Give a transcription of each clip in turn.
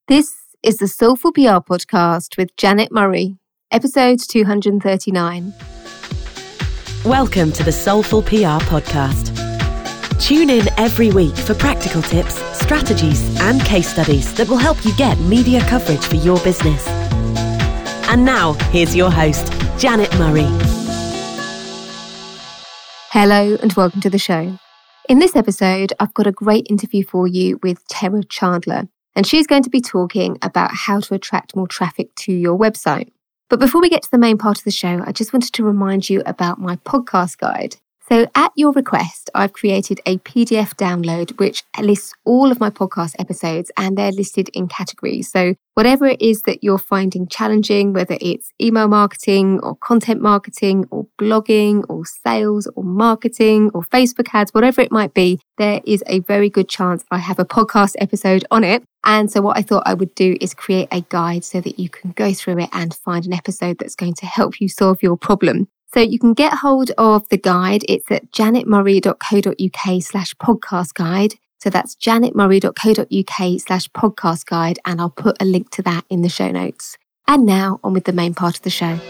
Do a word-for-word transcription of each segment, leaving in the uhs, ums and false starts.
This is the Soulful P R podcast with Janet Murray, episode two hundred thirty-nine. Welcome to the Soulful P R podcast. Tune in every week for practical tips, strategies, and case studies that will help you get media coverage for your business. And now, here's your host, Janet Murray. Hello and welcome to the show. In this episode, I've got a great interview for you with Tara Chandler, and she's going to be talking about how to attract more traffic to your website. But before we get to the main part of the show, I just wanted to remind you about my podcast guide. So at your request, I've created a P D F download which lists all of my podcast episodes, and they're listed in categories. So whatever it is that you're finding challenging, whether it's email marketing or content marketing or blogging or sales or marketing or Facebook ads, whatever it might be, there is a very good chance I have a podcast episode on it. And so what I thought I would do is create a guide so that you can go through it and find an episode that's going to help you solve your problem. So you can get hold of the guide. It's at janetmurray.co.uk slash podcast guide. So that's janetmurray.co.uk slash podcast guide. And I'll put a link to that in the show notes. And now on with the main part of the show.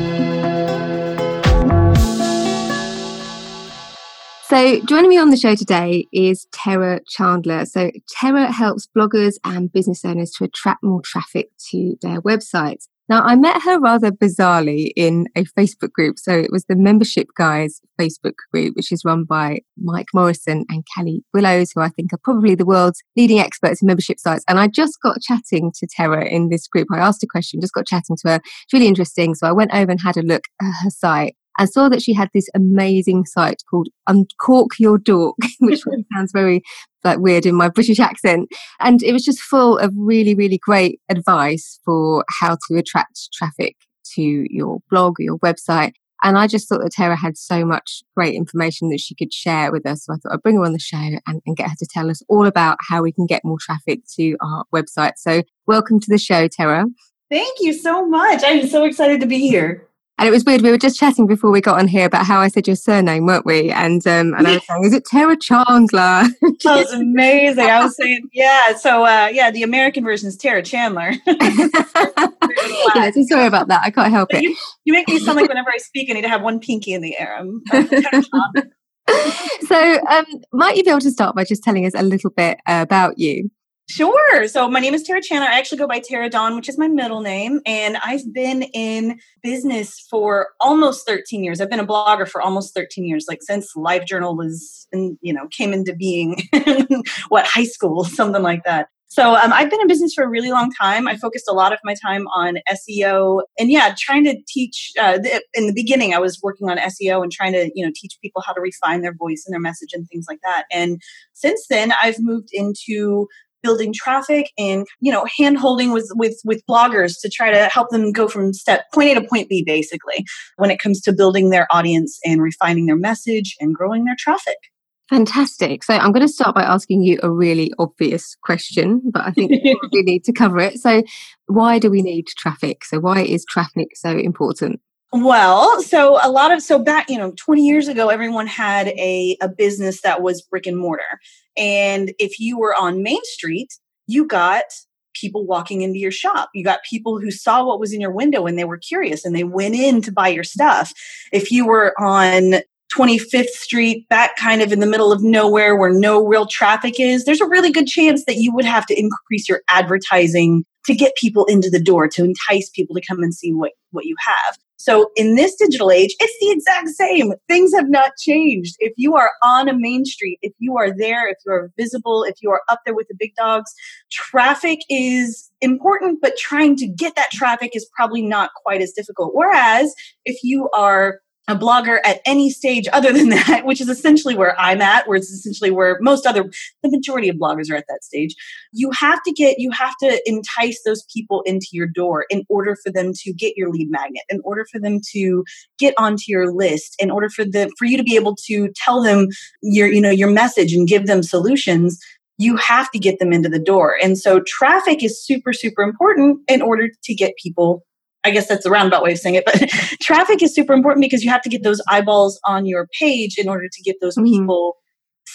So joining me on the show today is Tara Chandler. So Tara helps bloggers and business owners to attract more traffic to their websites. Now, I met her rather bizarrely in a Facebook group. So it was the Membership Guys Facebook group, which is run by Mike Morrison and Kelly Willows, who I think are probably the world's leading experts in membership sites. And I just got chatting to Tara in this group. I asked a question, just got chatting to her. It's really interesting. So I went over and had a look at her site and saw that she had this amazing site called Uncork Your Dork, which sounds very like weird in my British accent. And it was just full of really, really great advice for how to attract traffic to your blog or your website. And I just thought that Tara had so much great information that she could share with us. So I thought I'd bring her on the show and, and get her to tell us all about how we can get more traffic to our website. So welcome to the show, Tara. Thank you so much. I'm so excited to be here. And it was weird. We were just chatting before we got on here about how I said your surname, weren't we? And um, and I was saying, is it Tara Chandler? That was amazing. I was saying, yeah. So uh, yeah, the American version is Tara Chandler. Yeah, so sorry about that. I can't help it. You, you make me sound like whenever I speak, I need to have one pinky in the air. I'm, I'm Tara Chandler. So um, might you be able to start by just telling us a little bit uh, about you? Sure. So my name is Tara Chandler. I actually go by Tara Dawn, which is my middle name. And I've been in business for almost thirteen years. I've been a blogger for almost thirteen years, like since LiveJournal was, in, you know, came into being, what, high school, something like that. So um, I've been in business for a really long time. I focused a lot of my time on S E O and yeah, trying to teach, uh, the, in the beginning, I was working on S E O and trying to, you know, teach people how to refine their voice and their message and things like that. And since then I've moved into building traffic and, you know, hand holding with, with, with bloggers to try to help them go from step point A to point B, basically, when it comes to building their audience and refining their message and growing their traffic. Fantastic. So I'm going to start by asking you a really obvious question, but I think we probably need to cover it. So why do we need traffic? So why is traffic so important? Well, so a lot of, so back, you know, twenty years ago, everyone had a, a business that was brick and mortar. And if you were on Main Street, you got people walking into your shop. You got people who saw what was in your window and they were curious and they went in to buy your stuff. If you were on twenty-fifth Street, back kind of in the middle of nowhere where no real traffic is, there's a really good chance that you would have to increase your advertising to get people into the door, to entice people to come and see what, what you have. So in this digital age, it's the exact same. Things have not changed. If you are on a main street, if you are there, if you are visible, if you are up there with the big dogs, traffic is important, but trying to get that traffic is probably not quite as difficult. Whereas if you are a blogger at any stage other than that, which is essentially where I'm at, where it's essentially where most other, the majority of bloggers are at that stage, you have to get, you have to entice those people into your door in order for them to get your lead magnet, in order for them to get onto your list, in order for the, for you to be able to tell them your, you know, your message and give them solutions. You have to get them into the door. And so traffic is super, super important in order to get people, I guess that's a roundabout way of saying it, but traffic is super important because you have to get those eyeballs on your page in order to get those mm-hmm. people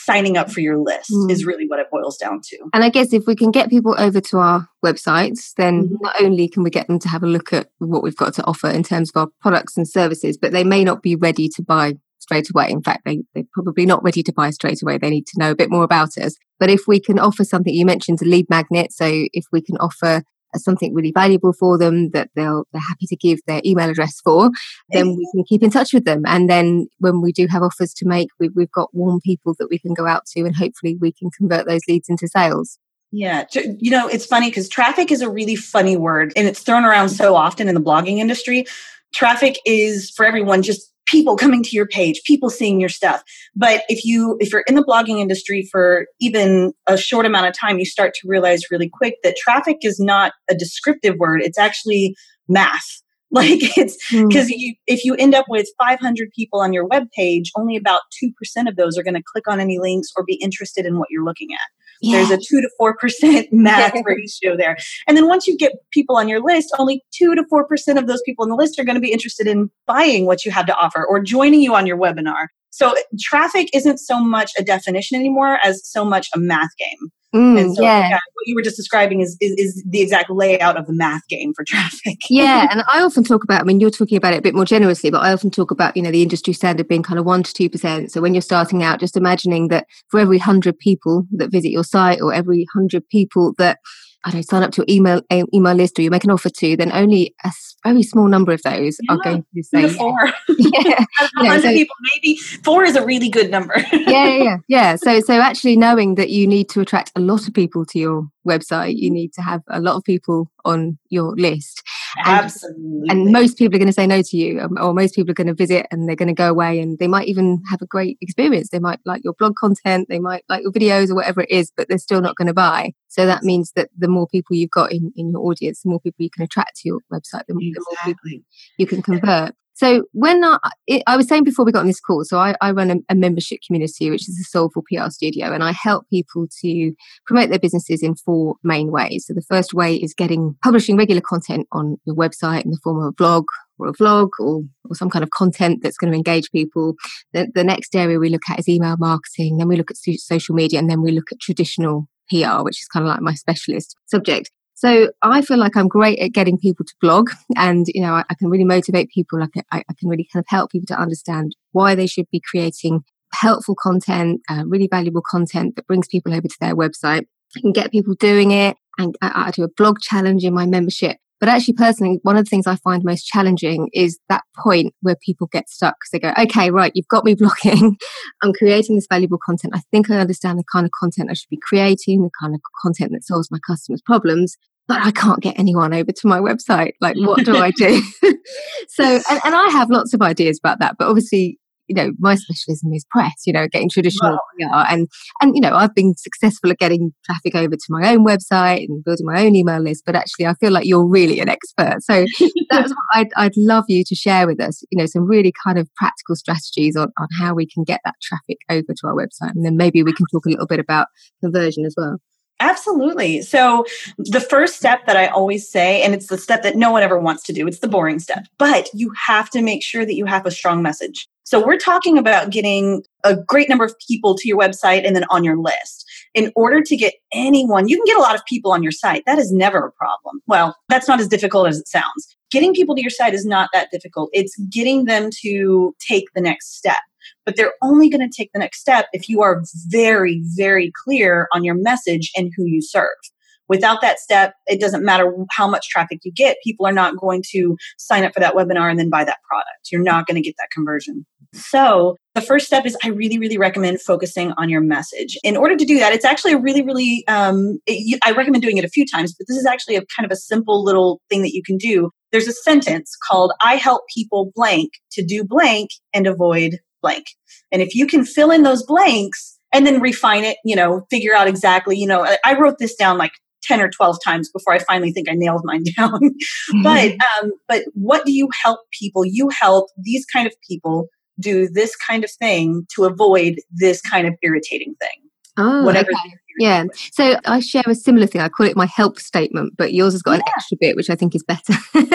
signing up for your list mm. is really what it boils down to. And I guess if we can get people over to our websites, then mm-hmm. not only can we get them to have a look at what we've got to offer in terms of our products and services, but they may not be ready to buy straight away. In fact, they, they're probably not ready to buy straight away. They need to know a bit more about us. But if we can offer something, you mentioned a lead magnet. So if we can offer something really valuable for them that they'll, they're happy to give their email address for, then we can keep in touch with them. And then when we do have offers to make, we, we've got warm people that we can go out to, and hopefully we can convert those leads into sales. Yeah. You know, it's funny because traffic is a really funny word and it's thrown around so often in the blogging industry. Traffic is for everyone just people coming to your page, people seeing your stuff. But if you, if you're in the blogging industry for even a short amount of time, you start to realize really quick that traffic is not a descriptive word. It's actually math. Like it's because mm. you, if you end up with five hundred people on your web page, only about two percent of those are going to click on any links or be interested in what you're looking at. Yeah. There's a two to four percent math ratio there. And then once you get people on your list, only two to four percent of those people on the list are going to be interested in buying what you have to offer or joining you on your webinar. So traffic isn't so much a definition anymore as so much a math game. Mm, and so yeah. yeah, what you were just describing is, is is the exact layout of the math game for traffic. Yeah, and I often talk about, I mean, you're talking about it a bit more generously, but I often talk about, you know, the industry standard being kind of one to two percent. So when you're starting out, just imagining that for every one hundred people that visit your site or every one hundred people that, I don't know, sign up to your email email list or you make an offer to, then only a very small number of those yeah, are going to say four. Yeah, out of one hundred you know, so, people, maybe four is a really good number. yeah, yeah, yeah. So, so actually knowing that you need to attract a lot of people to your website, you need to have a lot of people on your list. And, Absolutely. And most people are going to say no to you, um, or most people are going to visit and they're going to go away and they might even have a great experience. They might like your blog content, they might like your videos or whatever it is, but they're still not going to buy. So that means that the more people you've got in, in your audience, the more people you can attract to your website, the, exactly. the more people you can convert. So when I, it, I was saying before we got on this call, so I, I run a, a membership community, which is a Soulful P R studio, and I help people to promote their businesses in four main ways. So the first way is getting publishing regular content on your website in the form of a blog or a vlog or, or some kind of content that's going to engage people. The, the next area we look at is email marketing. Then we look at so- social media, and then we look at traditional P R, which is kind of like my specialist subject. So I feel like I'm great at getting people to blog, and, you know, I, I can really motivate people. Like I, I can really kind of help people to understand why they should be creating helpful content, uh, really valuable content that brings people over to their website. I can get people doing it, and I, I do a blog challenge in my membership. But actually, personally, one of the things I find most challenging is that point where people get stuck because they go, okay, right, you've got me blogging. I'm creating this valuable content. I think I understand the kind of content I should be creating, the kind of content that solves my customers' problems, but I can't get anyone over to my website. Like, what do I do? So, and, and I have lots of ideas about that, but obviously, you know, my specialism is press, you know, getting traditional wow. P R. And, and, you know, I've been successful at getting traffic over to my own website and building my own email list. But actually, I feel like you're really an expert. So that's what I'd, I'd love you to share with us, you know, some really kind of practical strategies on, on how we can get that traffic over to our website. And then maybe we can talk a little bit about conversion as well. Absolutely. So the first step that I always say, and it's the step that no one ever wants to do, it's the boring step, but you have to make sure that you have a strong message. So we're talking about getting a great number of people to your website and then on your list. In order to get anyone, you can get a lot of people on your site. That is never a problem. Well, that's not as difficult as it sounds. Getting people to your site is not that difficult. It's getting them to take the next step. But they're only going to take the next step if you are very, very clear on your message and who you serve. Without that step, it doesn't matter how much traffic you get. People are not going to sign up for that webinar and then buy that product. You're not going to get that conversion. So the first step is I really, really recommend focusing on your message. In order to do that, it's actually a really, really, um, it, I recommend doing it a few times, but this is actually a kind of a simple little thing that you can do. There's a sentence called, I help people blank to do blank and avoid blank. And if you can fill in those blanks and then refine it, you know, figure out exactly, you know, I, I wrote this down like ten or twelve times before I finally think I nailed mine down. Mm-hmm. But, um, but what do you help people? You help these kind of people do this kind of thing to avoid this kind of irritating thing. Oh, whatever. Okay. Yeah. With. So I share a similar thing. I call it my help statement, but yours has got yeah. an extra bit, which I think is better.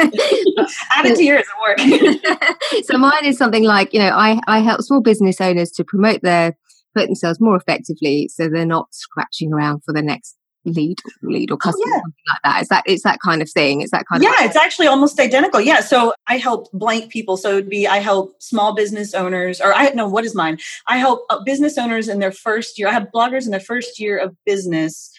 Add it to yours at work. So mine is something like, you know, I, I help small business owners to promote their promote themselves more effectively so they're not scratching around for the next lead lead or customer, oh, yeah. something like that. Is that it's that kind of thing? Is that kind yeah, of Yeah, it's actually almost identical. Yeah. So I help blank people. So it'd be I help small business owners, or I know what is mine. I help business owners in their first year. I have bloggers in their first year of business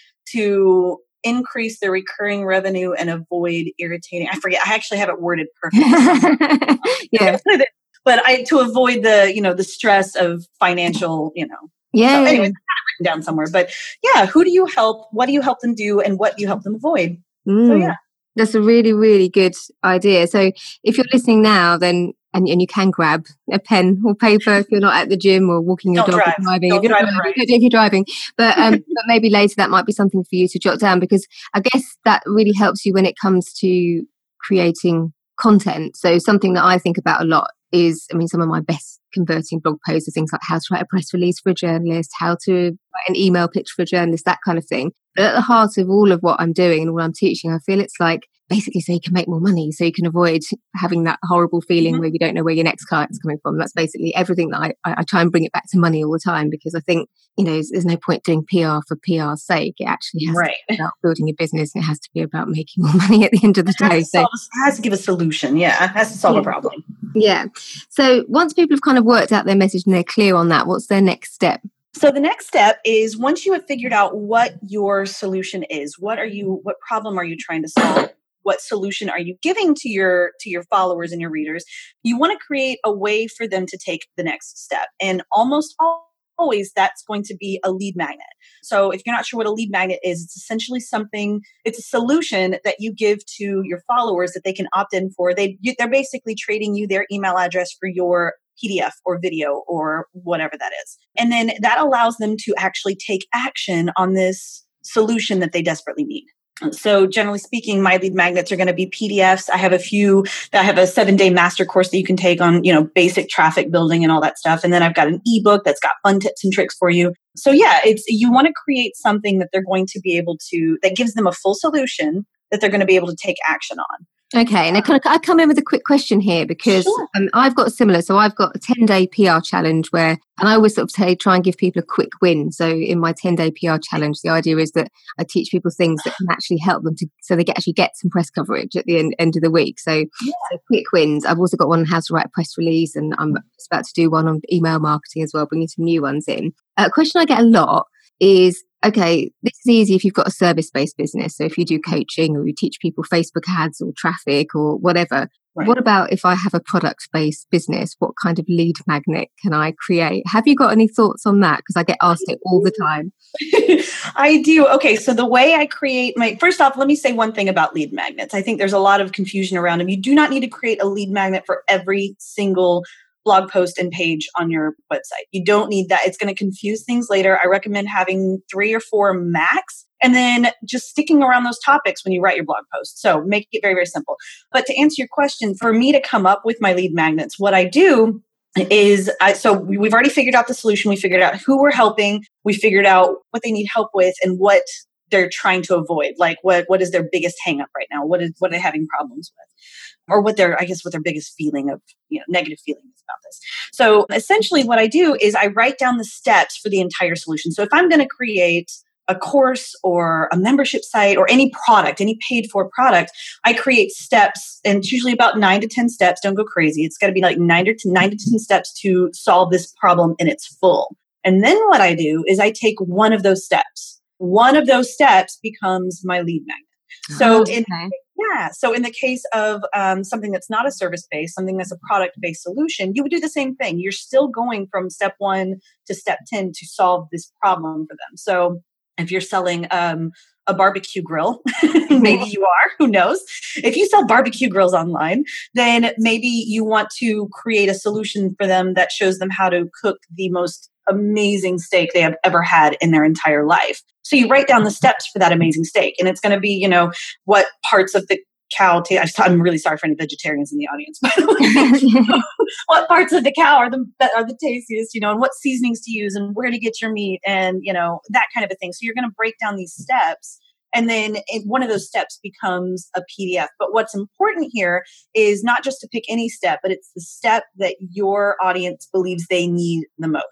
to increase their recurring revenue and avoid irritating. I forget. I actually have it worded perfectly. yeah. But I to avoid the, you know, the stress of financial, you know. Yeah. So anyway, it's kind of written down somewhere. But yeah, who do you help? What do you help them do? And what do you help them avoid? Mm, so yeah. That's a really, really good idea. So if you're listening now, then and, and you can grab a pen or paper if you're not at the gym or walking your don't dog drive. or driving. Don't if you're drive not driving, right. don't do it if you're driving. But, um, but maybe later that might be something for you to jot down, because I guess that really helps you when it comes to creating content. So something that I think about a lot is, I mean, some of my best converting blog posts are things like how to write a press release for a journalist, how to write an email pitch for a journalist, that kind of thing. But at the heart of all of what I'm doing and all I'm teaching, I feel it's like basically so you can make more money, so you can avoid having that horrible feeling mm-hmm. where you don't know where your next client's coming from. That's basically everything that I, I, I try and bring it back to money all the time, because I think, you know, there's, there's no point doing P R for P R's sake. It actually has right. to be about building a business, and it has to be about making more money at the end of the it day. So solve, it has to give a solution. Yeah, it has to solve yeah. a problem. Yeah. So once people have kind of worked out their message and they're clear on that, what's their next step? So the next step is, once you have figured out what your solution is, what are you, what problem are you trying to solve? What solution are you giving to your, to your followers and your readers? You want to create a way for them to take the next step. And almost always that's going to be a lead magnet. So if you're not sure what a lead magnet is, it's essentially something, it's a solution that you give to your followers that they can opt in for. They, they're basically trading you their email address for your P D F or video or whatever that is. And then that allows them to actually take action on this solution that they desperately need. So generally speaking, my lead magnets are going to be P D Fs. I have a few, I have a seven day master course that you can take on, you know, basic traffic building and all that stuff. And then I've got an ebook that's got fun tips and tricks for you. So yeah, it's, you want to create something that they're going to be able to, that gives them a full solution that they're going to be able to take action on. Okay, and I kind of I come in with a quick question here, because sure. um, I've got a similar. So I've got a ten day P R challenge where, and I always sort of say, try and give people a quick win. So in my ten day P R challenge, the idea is that I teach people things that can actually help them to, so they get actually get some press coverage at the end, end of the week. So, yeah. so quick wins. I've also got one on how to write a press release, and I'm just about to do one on email marketing as well, bringing some new ones in. A question I get a lot is, okay, this is easy if you've got a service-based business. So if you do coaching or you teach people Facebook ads or traffic or whatever, right. What about if I have a product-based business? What kind of lead magnet can I create? Have you got any thoughts on that? Because I get asked it all the time. I do. Okay, so the way I create my, first off, let me say one thing about lead magnets. I think there's a lot of confusion around them. You do not need to create a lead magnet for every single blog post and page on your website. You don't need that. It's going to confuse things later. I recommend having three or four max, and then just sticking around those topics when you write your blog post. So make it very, very simple. But to answer your question, for me to come up with my lead magnets, what I do is, I, so we've already figured out the solution. We figured out who we're helping. We figured out what they need help with and what they're trying to avoid. Like what, what is their biggest hang up right now? What is, what are they having problems with? Or what their, I guess, what their biggest feeling of, you know, negative feeling is about this. So essentially what I do is I write down the steps for the entire solution. So if I'm going to create a course or a membership site or any product, any paid for product, I create steps, and it's usually about nine to ten steps. Don't go crazy. It's got to be like nine to ten, nine to ten steps to solve this problem in its full. And then what I do is I take one of those steps. One of those steps becomes my lead magnet. So oh, okay. in Yeah. So in the case of um, something that's not a service-based, something that's a product-based solution, you would do the same thing. You're still going from step one to step ten to solve this problem for them. So if you're selling um, a barbecue grill, maybe you are, who knows? If you sell barbecue grills online, then maybe you want to create a solution for them that shows them how to cook the most amazing steak they have ever had in their entire life. So you write down the steps for that amazing steak, and it's going to be, you know, what parts of the cow ta- I'm really sorry for any vegetarians in the audience, by the way. What parts of the cow are the that are the tastiest, you know, and what seasonings to use and where to get your meat, and, you know, that kind of a thing. So you're going to break down these steps, and then it, one of those steps becomes a P D F. But what's important here is not just to pick any step, but it's the step that your audience believes they need the most.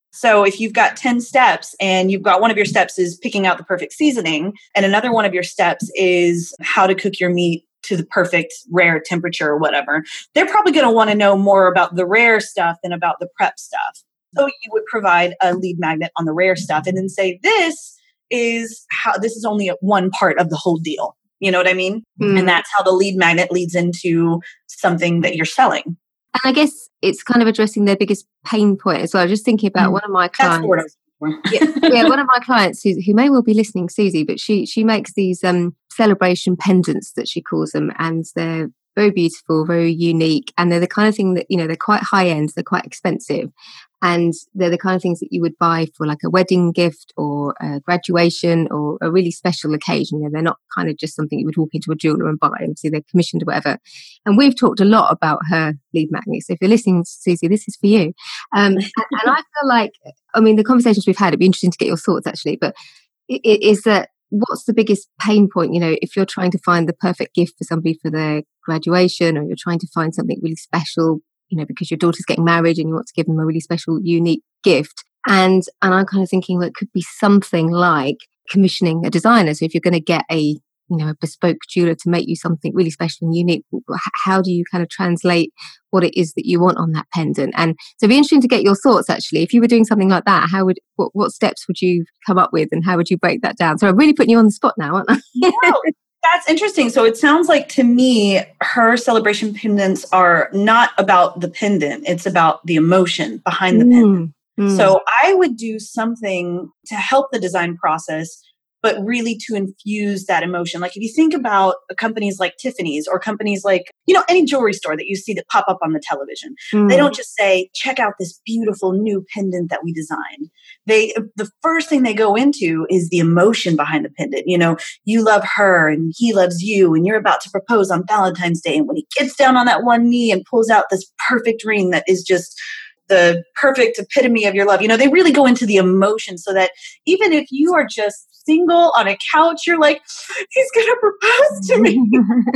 So if you've got ten steps and you've got one of your steps is picking out the perfect seasoning, and another one of your steps is how to cook your meat to the perfect rare temperature or whatever, they're probably going to want to know more about the rare stuff than about the prep stuff. So you would provide a lead magnet on the rare stuff and then say, this is how, this is only one part of the whole deal. You know what I mean? Mm. And that's how the lead magnet leads into something that you're selling. And I guess it's kind of addressing their biggest pain point as well. Just thinking about mm. one of my clients. yeah, yeah, one of my clients who, who may well be listening, Susie, but she she makes these um, celebration pendants that she calls them, and they're very beautiful, very unique, and they're the kind of thing that, you know, they're quite high end, they're quite expensive, and they're the kind of things that you would buy for like a wedding gift or a graduation or a really special occasion. You know, they're not kind of just something you would walk into a jeweler and buy. Obviously, they're commissioned or whatever. And we've talked a lot about her lead magnet. So if you're listening, Susie, this is for you. Um, and, and I feel like, I mean, the conversations we've had, it'd be interesting to get your thoughts actually, but it, it is that what's the biggest pain point, you know, if you're trying to find the perfect gift for somebody for their graduation, or you're trying to find something really special, you know, because your daughter's getting married and you want to give them a really special, unique gift. And and I'm kind of thinking, well, it could be something like commissioning a designer. So if you're going to get a, you know, a bespoke jeweler to make you something really special and unique, how do you kind of translate what it is that you want on that pendant? And so it'd be interesting to get your thoughts, actually. If you were doing something like that, how would, what, what steps would you come up with and how would you break that down? So I'm really putting you on the spot now, aren't I? No, that's interesting. So it sounds like to me, her celebration pendants are not about the pendant. It's about the emotion behind the mm, pendant. Mm. So I would do something to help the design process, but really to infuse that emotion. Like if you think about companies like Tiffany's or companies like, you know, any jewelry store that you see that pop up on the television, mm. they don't just say, check out this beautiful new pendant that we designed. They, the first thing they go into is the emotion behind the pendant. You know, you love her and he loves you and you're about to propose on Valentine's Day. And when he gets down on that one knee and pulls out this perfect ring that is just the perfect epitome of your love, you know, they really go into the emotion so that even if you are just single on a couch, you're like, he's going to propose to me.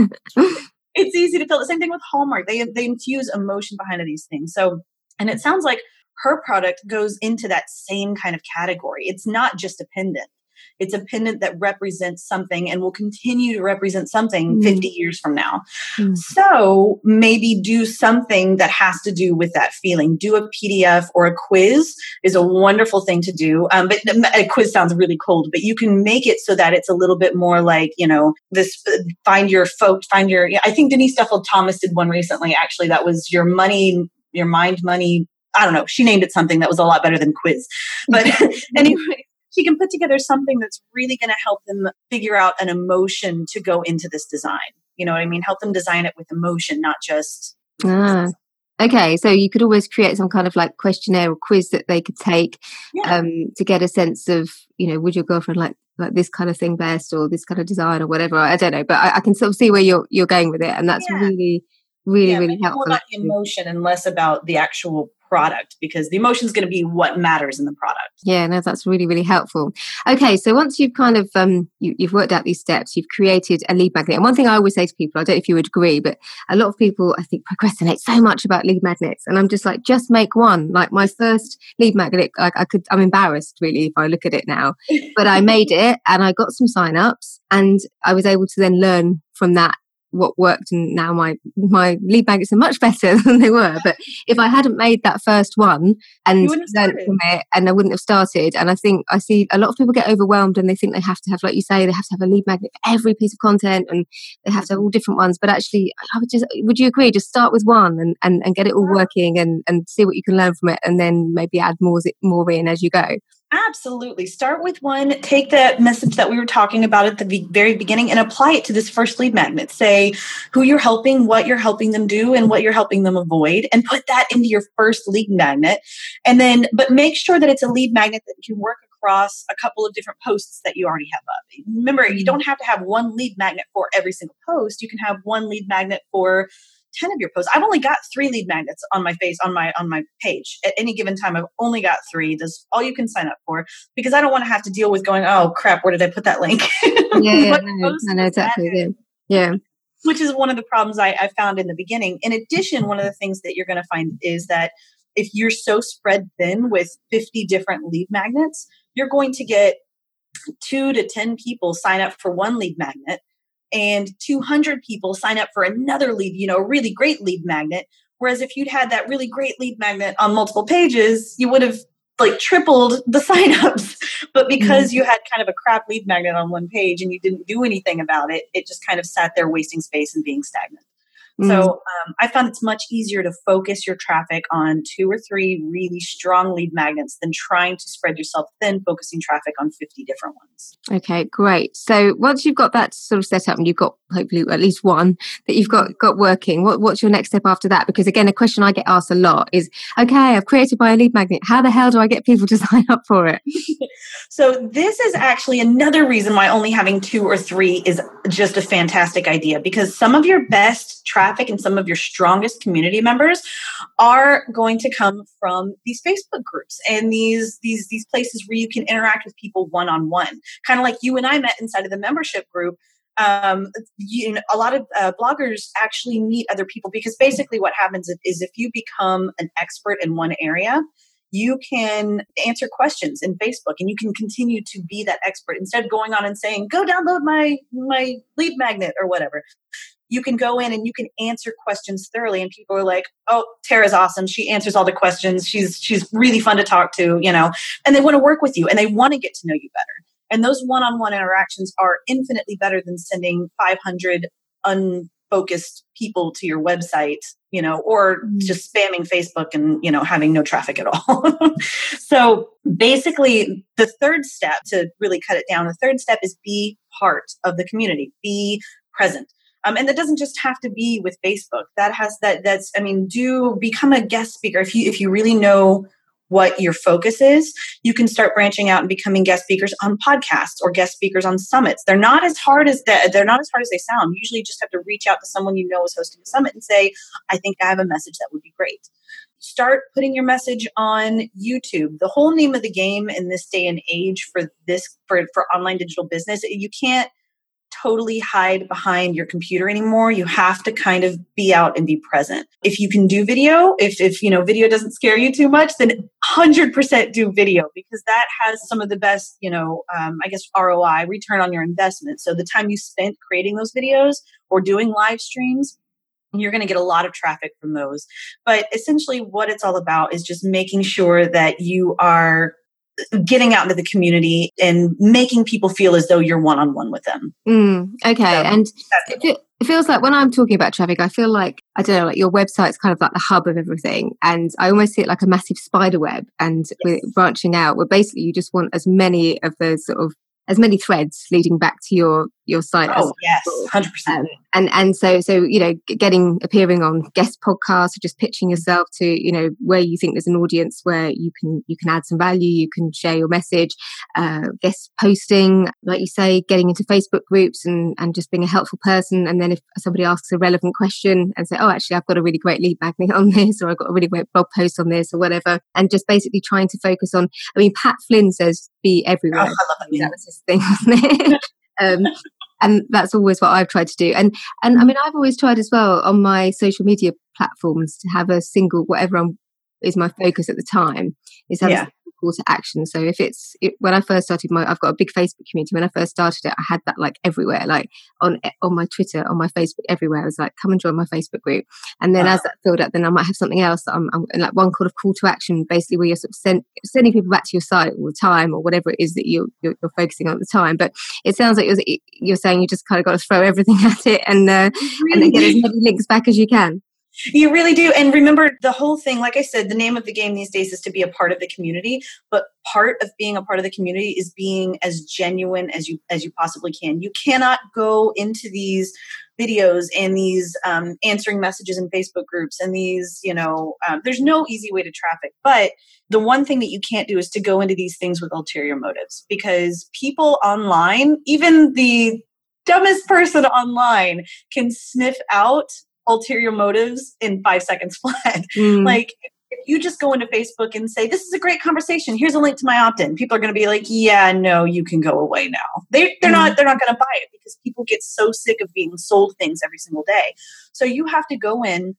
It's easy to feel. The same thing with Hallmark. They they infuse emotion behind these things. So, and it sounds like her product goes into that same kind of category. It's not just a pendant. It's a pendant that represents something and will continue to represent something mm. fifty years from now. Mm. So maybe do something that has to do with that feeling. Do a P D F or a quiz is a wonderful thing to do. Um, but a quiz sounds really cold, but you can make it so that it's a little bit more like, you know, this, uh, find your folk, find your, I think Denise Duffield Thomas did one recently, actually, that was your money, your mind, money. I don't know. She named it something that was a lot better than quiz. But anyway, she can put together something that's really going to help them figure out an emotion to go into this design. You know what I mean? Help them design it with emotion, not just. Ah, okay. So you could always create some kind of like questionnaire or quiz that they could take yeah. um, to get a sense of, you know, would your girlfriend like like this kind of thing best or this kind of design or whatever? I don't know, but I, I can sort of see where you're you're going with it, and that's yeah. really, really, yeah, really helpful. More about the emotion and less about the actual product, because the emotion is going to be what matters in the product. Yeah, no, that's really, really helpful. Okay, so once you've kind of um, you, you've worked out these steps, you've created a lead magnet. And one thing I always say to people, I don't know if you would agree, but a lot of people, I think, procrastinate so much about lead magnets, and I'm just like, just make one. Like my first lead magnet, I, I could, I'm embarrassed really if I look at it now, but I made it and I got some sign-ups, and I was able to then learn from that what worked, and now my my lead magnets are much better than they were. But if I hadn't made that first one and learned from it, and I wouldn't have started. And I think I see a lot of people get overwhelmed and they think they have to have, like you say, they have to have a lead magnet for every piece of content and they have to have all different ones. But actually, I would just, would you agree? Just start with one and, and, and get it all working and, and see what you can learn from it, and then maybe add more more in as you go. Absolutely. Start with one, take that message that we were talking about at the very beginning and apply it to this first lead magnet. Say who you're helping, what you're helping them do, and what you're helping them avoid, and put that into your first lead magnet. And then, but make sure that it's a lead magnet that can work across a couple of different posts that you already have up. Remember, you don't have to have one lead magnet for every single post. You can have one lead magnet for ten of your posts. I've only got three lead magnets on my face, on my on my page. At any given time, I've only got three. That's all you can sign up for, because I don't want to have to deal with going, oh crap, where did I put that link? Yeah, yeah no, I know exactly. Yeah. yeah. Which is one of the problems I, I found in the beginning. In addition, one of the things that you're going to find is that if you're so spread thin with fifty different lead magnets, you're going to get two to ten people sign up for one lead magnet and two hundred people sign up for another lead, you know, really great lead magnet. Whereas if you'd had that really great lead magnet on multiple pages, you would have like tripled the signups. But because mm-hmm. you had kind of a crap lead magnet on one page and you didn't do anything about it, it just kind of sat there wasting space and being stagnant. Mm-hmm. So um, I found it's much easier to focus your traffic on two or three really strong lead magnets than trying to spread yourself thin, focusing traffic on fifty different ones. Okay, great. So once you've got that sort of set up and you've got hopefully at least one that you've got, got working, what, what's your next step after that? Because again, a question I get asked a lot is, okay, I've created my lead magnet. How the hell do I get people to sign up for it? So this is actually another reason why only having two or three is just a fantastic idea, because some of your best traffic and some of your strongest community members are going to come from these Facebook groups and these, these, these places where you can interact with people one-on-one. Kind of like you and I met inside of the membership group. Um, you know, a lot of uh, bloggers actually meet other people, because basically what happens is if you become an expert in one area, you can answer questions in Facebook and you can continue to be that expert instead of going on and saying, go download my, my lead magnet or whatever. You can go in and you can answer questions thoroughly. And people are like, oh, Tara's awesome. She answers all the questions. She's, she's really fun to talk to, you know, and they want to work with you and they want to get to know you better. And those one-on-one interactions are infinitely better than sending five hundred unfocused people to your website, you know, or just spamming Facebook and, you know, having no traffic at all. So basically the third step, to really cut it down, the third step is be part of the community, be present. Um, and that doesn't just have to be with Facebook. That has that, that's, I mean, do become a guest speaker. If you, if you really know what your focus is, you can start branching out and becoming guest speakers on podcasts or guest speakers on summits. They're not as hard as that. They're not as hard as they sound. You usually just have to reach out to someone you know is hosting a summit and say, I think I have a message that would be great. Start putting your message on YouTube. The whole name of the game in this day and age for this, for, for online digital business, you can't totally hide behind your computer anymore. You have to kind of be out and be present. If you can do video, if, if you know, video doesn't scare you too much, then one hundred percent do video, because that has some of the best, you know, um, I guess R O I, return on your investment. So the time you spent creating those videos or doing live streams, you're going to get a lot of traffic from those. But essentially what it's all about is just making sure that you are getting out into the community and making people feel as though you're one-on-one with them. Mm, okay. So it. And it, it feels like when I'm talking about traffic, I feel like, I don't know, like your website's kind of like the hub of everything. And I almost see it like a massive spider web, and yes. with it branching out, where basically you just want as many of those sort of, as many threads leading back to your your site. Oh, as yes, one hundred percent. Um, and and so so you know, getting appearing on guest podcasts, or just pitching yourself to, you know, where you think there's an audience where you can you can add some value, you can share your message, uh, guest posting, like you say, getting into Facebook groups and and just being a helpful person. And then if somebody asks a relevant question and say, oh, actually, I've got a really great lead magnet on this, or I've got a really great blog post on this, or whatever, and just basically trying to focus on. I mean, Pat Flynn says, "Be everywhere." Oh, I love that. That was his thing, wasn't it? um, and that's always what I've tried to do. And and I mean, I've always tried as well on my social media platforms to have a single, whatever I'm, is my focus at the time, is have yeah. a call to action. So if it's, it, when I first started my, I've got a big Facebook community. When I first started it, I had that like everywhere, like on on my Twitter, on my Facebook, everywhere. I was like, come and join my Facebook group. And then wow. as that filled up, then I might have something else. I'm, I'm like one call of call to action, basically where you're sort of send, sending people back to your site all the time, or whatever it is that you're, you're, you're focusing on at the time. But it sounds like you're, you're saying you just kind of got to throw everything at it and uh, and then get as many links back as you can. You really do. And remember, the whole thing, like I said, the name of the game these days is to be a part of the community. But part of being a part of the community is being as genuine as you as you possibly can. You cannot go into these videos and these um, answering messages in Facebook groups and these, you know, um, there's no easy way to traffic. But the one thing that you can't do is to go into these things with ulterior motives, because people online, even the dumbest person online, can sniff out ulterior motives in five seconds flat. Mm. Like, if you just go into Facebook and say, this is a great conversation, here's a link to my opt-in, people are going to be like, yeah, no, you can go away now. They, they're mm. not, they're not going to buy it, because people get so sick of being sold things every single day. So you have to go in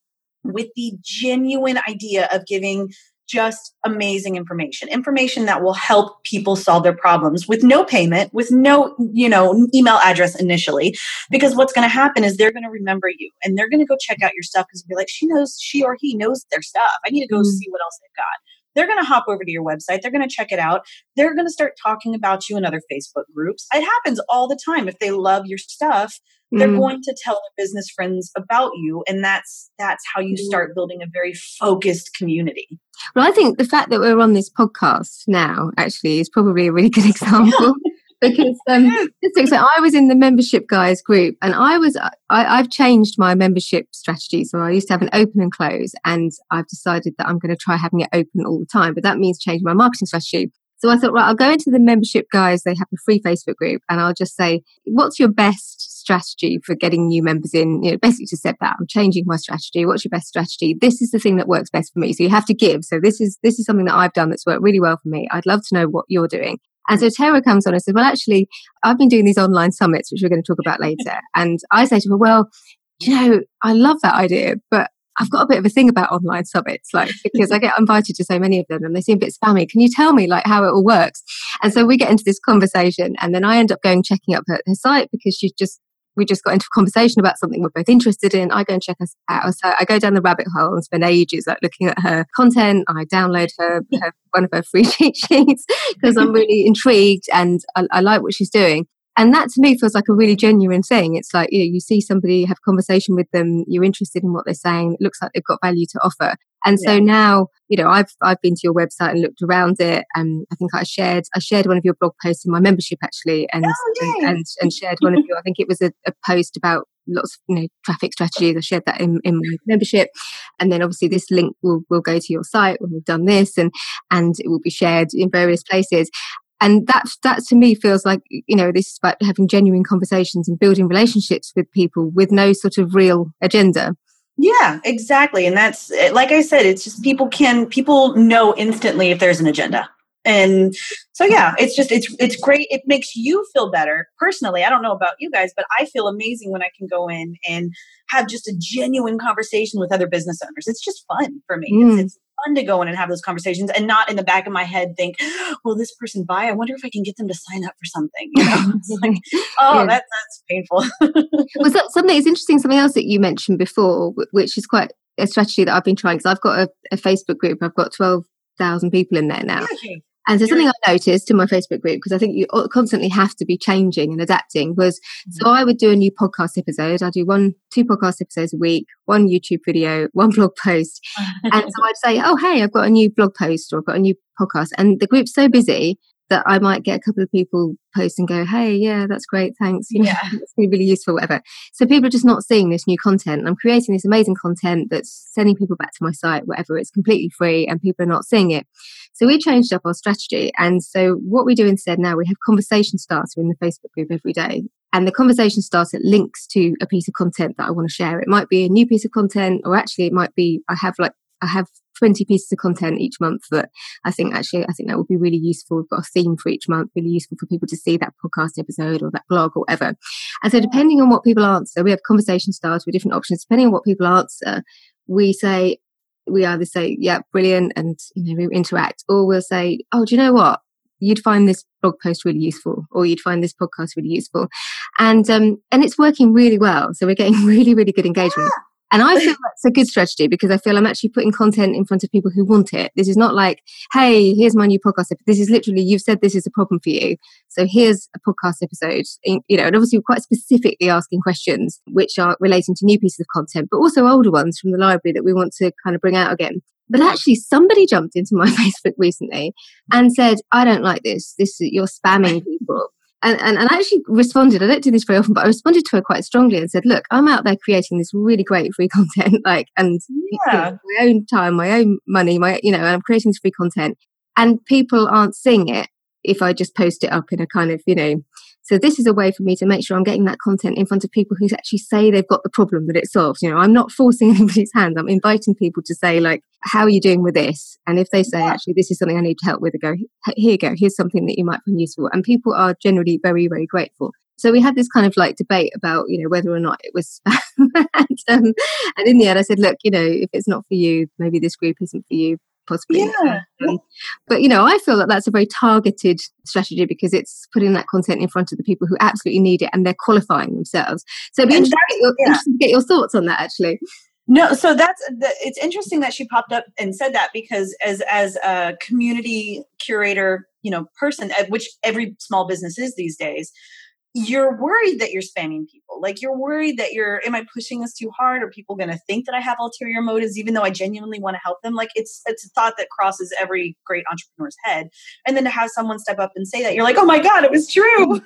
with the genuine idea of giving just amazing information, information that will help people solve their problems with no payment, with no, you know, email address initially. Because what's going to happen is they're going to remember you and they're going to go check out your stuff because be like, she knows, she or he knows their stuff. I need to go mm. see what else they've got. They're going to hop over to your website. They're going to check it out. They're going to start talking about you in other Facebook groups. It happens all the time. If they love your stuff, they're mm. going to tell their business friends about you. And that's that's how you start building a very focused community. Well, I think the fact that we're on this podcast now actually is probably a really good example. Because um, so I was in the membership guys group, and I was I, I've changed my membership strategy. So I used to have an open and close, and I've decided that I'm going to try having it open all the time. But that means changing my marketing strategy. So I thought, right, I'll go into the membership guys. They have a free Facebook group, and I'll just say, what's your best strategy for getting new members in? You know, basically just said that I'm changing my strategy. What's your best strategy? This is the thing that works best for me. So you have to give. So this is this is something that I've done that's worked really well for me. I'd love to know what you're doing. And so Tara comes on and says, well, actually, I've been doing these online summits, which we're going to talk about later. And I say to her, well, you know, I love that idea, but I've got a bit of a thing about online summits, like, because I get invited to so many of them and they seem a bit spammy. Can you tell me like how it all works? And so we get into this conversation, and then I end up going checking up her, her site because she's just, we just got into a conversation about something we're both interested in. I go and check us out. So I go down the rabbit hole and spend ages like looking at her content. I download her, her one of her free cheat sheets because I'm really intrigued and I, I like what she's doing. And that to me feels like a really genuine thing. It's like, you know, you see somebody, have a conversation with them, you're interested in what they're saying, it looks like they've got value to offer. And so yeah. now, you know, I've I've been to your website and looked around it. And I think I shared I shared one of your blog posts in my membership actually, and oh, and, and and shared one of your, I think it was a, a post about lots of, you know, traffic strategies. I shared that in, in my membership. And then obviously this link will will go to your site when we've done this, and and it will be shared in various places. And that, that to me feels like, you know, this is about having genuine conversations and building relationships with people with no sort of real agenda. Yeah, exactly. And that's, like I said, it's just people can, people know instantly if there's an agenda. And so, yeah, it's just, it's, it's great. It makes you feel better. Personally, I don't know about you guys, but I feel amazing when I can go in and have just a genuine conversation with other business owners. It's just fun for me. Mm. It's, it's fun to go in and have those conversations and not in the back of my head think, will this person buy? I wonder if I can get them to sign up for something. You know, it's like, oh, yeah. that, that's painful. Was that something that's interesting? Something else that you mentioned before, which is quite a strategy that I've been trying, because I've got a, a Facebook group. I've got twelve thousand people in there now. Okay. And so something I noticed in my Facebook group, because I think you constantly have to be changing and adapting, was mm-hmm. so I would do a new podcast episode. I do one, two podcast episodes a week, one YouTube video, one blog post. And so I'd say, oh, hey, I've got a new blog post or I've got a new podcast. And the group's so busy that I might get a couple of people post and go, hey, yeah, that's great. Thanks. You know, yeah. It's really, really useful, whatever. So people are just not seeing this new content. And I'm creating this amazing content that's sending people back to my site, whatever. It's completely free and people are not seeing it. So we changed up our strategy. And so what we do instead now, we have conversation starter in the Facebook group every day. And the conversation starter links to a piece of content that I want to share. It might be a new piece of content, or actually it might be, I have like, I have twenty pieces of content each month that I think actually, I think that would be really useful. We've got a theme for each month, really useful for people to see that podcast episode or that blog or whatever. And so depending on what people answer, we have conversation starter with different options. Depending on what people answer, we say, we either say, yeah, brilliant, and you know, we interact, or we'll say, oh, do you know what? You'd find this blog post really useful, or you'd find this podcast really useful. And um, and it's working really well. So we're getting really, really good engagement. Yeah. And I feel that's a good strategy because I feel I'm actually putting content in front of people who want it. This is not like, hey, here's my new podcast. This is literally, you've said this is a problem for you. So here's a podcast episode, you know, and obviously we're quite specifically asking questions which are relating to new pieces of content, but also older ones from the library that we want to kind of bring out again. But actually somebody jumped into my Facebook recently and said, I don't like this. This you're spamming people. And, and and I actually responded. I don't do this very often, but I responded to her quite strongly and said, look, I'm out there creating this really great free content, like, and yeah. you know, my own time, my own money, my, you know, and I'm creating this free content and people aren't seeing it if I just post it up in a kind of, you know, so this is a way for me to make sure I'm getting that content in front of people who actually say they've got the problem that it solves. You know, I'm not forcing anybody's hand. I'm inviting people to say, like, how are you doing with this? And if they say, yeah. actually, this is something I need help with, I go, here you go. Here's something that you might find useful. And people are generally very, very grateful. So we had this kind of like debate about, you know, whether or not it was spam. and, um, and in the end, I said, look, you know, if it's not for you, maybe this group isn't for you, possibly. Yeah. Um, but, you know, I feel that that's a very targeted strategy because it's putting that content in front of the people who absolutely need it and they're qualifying themselves. So it'd be interesting to, get your, yeah. interesting to get your thoughts on that, actually. No, so that's the, it's interesting that she popped up and said that because as as a community curator, you know, person, which every small business is these days, you're worried that you're spamming people. Like you're worried that you're, am I pushing this too hard? Are people going to think that I have ulterior motives, even though I genuinely want to help them? Like it's, it's a thought that crosses every great entrepreneur's head. And then to have someone step up and say that, you're like, oh my God, it was true.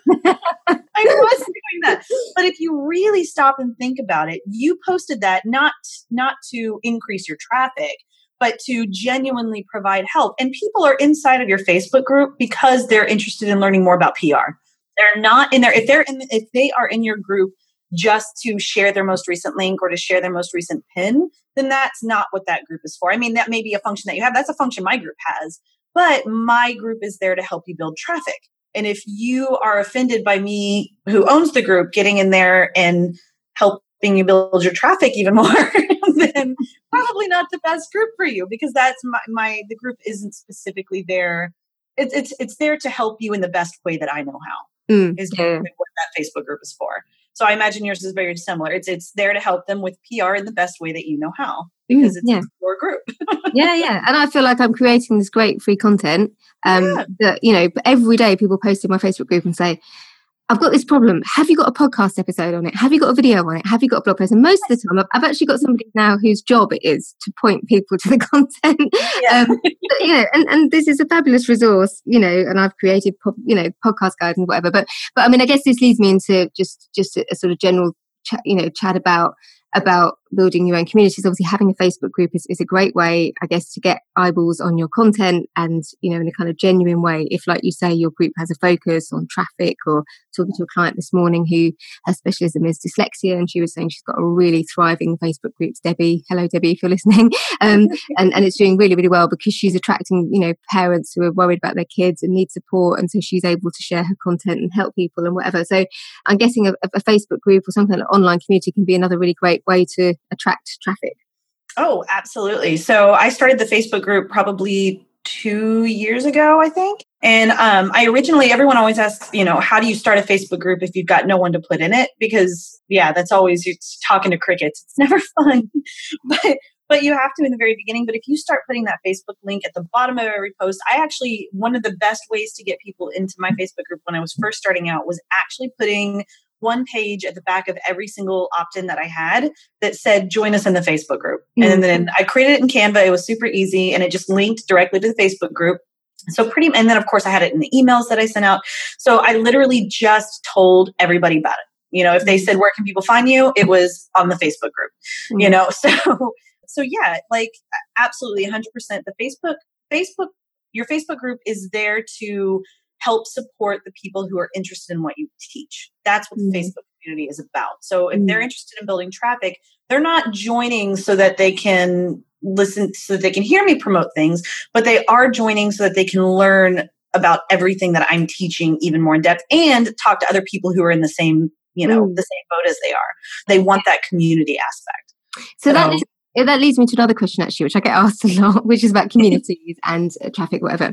I was doing that. But if you really stop and think about it, you posted that not, not to increase your traffic, but to genuinely provide help. And people are inside of your Facebook group because they're interested in learning more about P R. They're not in there. If they're in, if they are in your group just to share their most recent link or to share their most recent pin, then that's not what that group is for. I mean, that may be a function that you have. That's a function my group has, but my group is there to help you build traffic. And if you are offended by me, who owns the group, getting in there and helping you build your traffic even more, then probably not the best group for you because that's my, my the group isn't specifically there. It's it's it's there to help you in the best way that I know how. Mm, is yeah. what that Facebook group is for. So I imagine yours is very similar. It's it's there to help them with P R in the best way that you know how, because mm, it's yeah. your group. yeah, yeah. And I feel like I'm creating this great free content. Um, yeah. that, you know, every day people post in my Facebook group and say, I've got this problem. Have you got a podcast episode on it? Have you got a video on it? Have you got a blog post? And most of the time, I've, I've actually got somebody now whose job it is to point people to the content. Yeah. Um, but, you know, and, and this is a fabulous resource, you know, and I've created, po- you know, podcast guides and whatever. But, but I mean, I guess this leads me into just, just a, a sort of general, ch- you know, chat about, about building your own communities. Obviously, having a Facebook group is, is a great way, I guess, to get eyeballs on your content and, you know, in a kind of genuine way. If, like you say, your group has a focus on traffic, or talking to a client this morning who her specialism is dyslexia, and she was saying she's got a really thriving Facebook group. Debbie, hello, Debbie, if you're listening. Um, and, and it's doing really, really well because she's attracting, you know, parents who are worried about their kids and need support. And so she's able to share her content and help people and whatever. So I'm guessing a, a Facebook group or something like an online community can be another really great way to attract traffic. Oh, absolutely. So I started the Facebook group probably two years ago, I think. And um, I originally, everyone always asks, you know, how do you start a Facebook group if you've got no one to put in it? Because, yeah, that's always you're talking to crickets. It's never fun. but but you have to in the very beginning. But if you start putting that Facebook link at the bottom of every post, I actually, one of the best ways to get people into my Facebook group when I was first starting out was actually putting one page at the back of every single opt-in that I had that said, join us in the Facebook group. Mm-hmm. And then I created it in Canva. It was super easy. And it just linked directly to the Facebook group. So pretty, and then of course I had it in the emails that I sent out. So I literally just told everybody about it. You know, if they said, where can people find you? It was on the Facebook group, mm-hmm. you know? So, so yeah, like absolutely one hundred percent the Facebook, Facebook, your Facebook group is there to help support the people who are interested in what you teach. That's what the mm. Facebook community is about. So if mm. they're interested in building traffic, they're not joining so that they can listen, so that they can hear me promote things, but they are joining so that they can learn about everything that I'm teaching even more in depth and talk to other people who are in the same, you know, mm. the same boat as they are. They want that community aspect. So, so that is that leads me to another question, actually, which I get asked a lot, which is about communities and uh, traffic, whatever.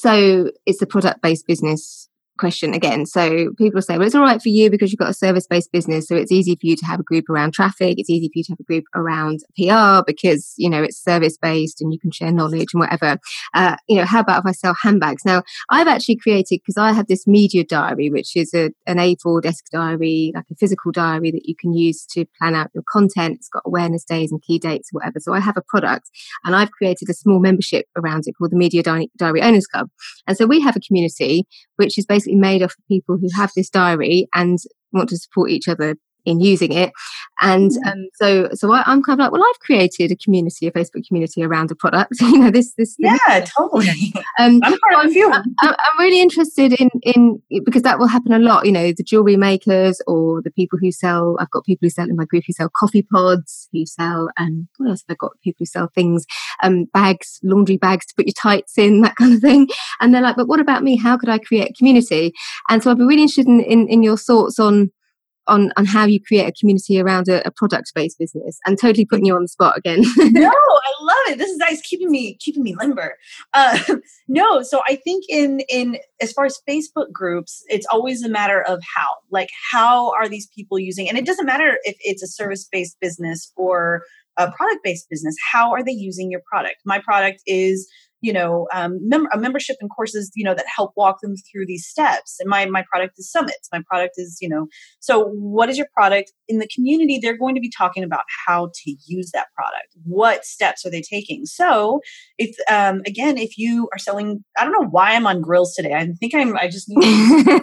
So it's a product-based business question again. So people say, well, it's all right for you because you've got a service-based business. So it's easy for you to have a group around traffic. It's easy for you to have a group around P R because, you know, it's service-based and you can share knowledge and whatever. Uh, you know, how about if I sell handbags? Now, I've actually created, because I have this media diary, which is a, an A four desk diary, like a physical diary that you can use to plan out your content. It's got awareness days and key dates or whatever. So I have a product and I've created a small membership around it called the Media Di- Diary Owners Club. And so we have a community which is basically made of people who have this diary and want to support each other in using it. And um, so so I, I'm kind of like, well, I've created a community, a Facebook community around a product. you know, this this yeah, this, totally. Um, I'm part of a few. I'm, I'm really interested in in because that will happen a lot. You know, the jewelry makers or the people who sell. I've got people who sell in my group who sell coffee pods, who sell um, what else have I got? People who sell things, um, bags, laundry bags to put your tights in, that kind of thing. And they're like, but what about me? How could I create a community? And so I'd be really interested in in, in your thoughts on. On, on how you create a community around a, a product-based business, and totally putting you on the spot again. No, I love it. This is nice, keeping me keeping me limber. Uh, no, so I think in in as far as Facebook groups, it's always a matter of how. Like, how are these people using? And it doesn't matter if it's a service-based business or a product-based business. How are they using your product? My product is, you know, um, mem- a membership and courses, you know, that help walk them through these steps. And my, my product is summits. My product is, you know, so what is your product? In the community, they're going to be talking about how to use that product. What steps are they taking? So if, um, again, if you are selling, I don't know why I'm on grills today. I think I'm, I just need,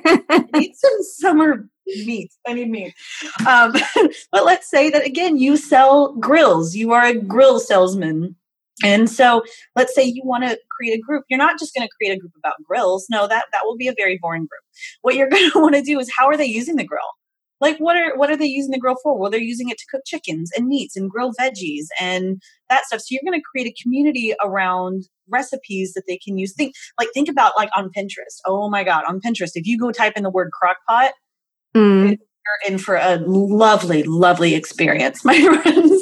I need some summer meat. I need meat. Um, but let's say that, again, you sell grills. You are a grill salesman. And so let's say you want to create a group. You're not just going to create a group about grills. No, that, that will be a very boring group. What you're going to want to do is, how are they using the grill? Like, what are what are they using the grill for? Well, they're using it to cook chickens and meats and grill veggies and that stuff. So you're going to create a community around recipes that they can use. Think like think about like on Pinterest. Oh my God, on Pinterest, if you go type in the word crock pot, mm. you're in for a lovely, lovely experience, my friends.